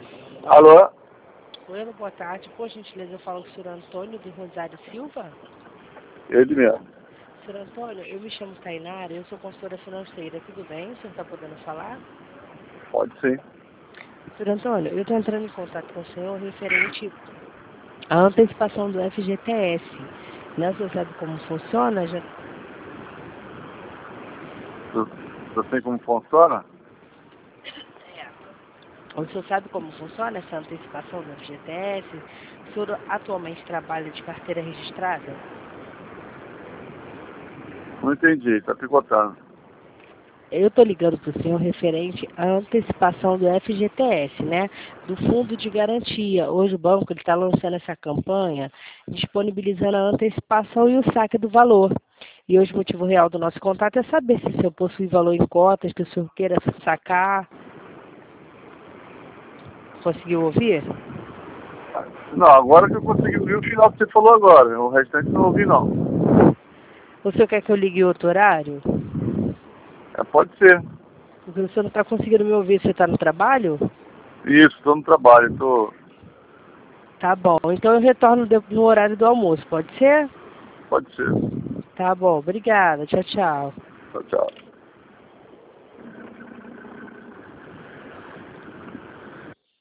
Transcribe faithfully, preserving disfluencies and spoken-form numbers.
Alô? Oi, boa tarde. Por gentileza, eu falo com o senhor Antônio do Rosário Silva. Ele mesmo. senhor Antônio, eu me chamo Tainara, eu sou consultora financeira. Tudo bem? O senhor está podendo falar? Pode sim. senhor Antônio, eu estou entrando em contato com o senhor referente à antecipação do F G T S. Né? O senhor sabe como funciona? Já... Você tem como funciona? O senhor sabe como funciona essa antecipação do F G T S? O senhor atualmente trabalha de carteira registrada? Não entendi, tá picotando. Eu estou ligando para o senhor referente à antecipação do F G T S, né? Do Fundo de Garantia. Hoje o banco está lançando essa campanha, disponibilizando a antecipação e o saque do valor. E hoje o motivo real do nosso contato é saber se o senhor possui valor em cotas, que o senhor queira sacar. Conseguiu ouvir? Não, agora que eu consegui ouvir o final que você falou agora. O restante não ouvi não. O senhor quer que eu ligue outro horário? É, pode ser. Porque o senhor não está conseguindo me ouvir, você está no trabalho? Isso, estou no trabalho, tô... Tá bom, então eu retorno no horário do almoço, pode ser? Pode ser. Tá bom, obrigada, tchau, tchau. Tchau, tchau.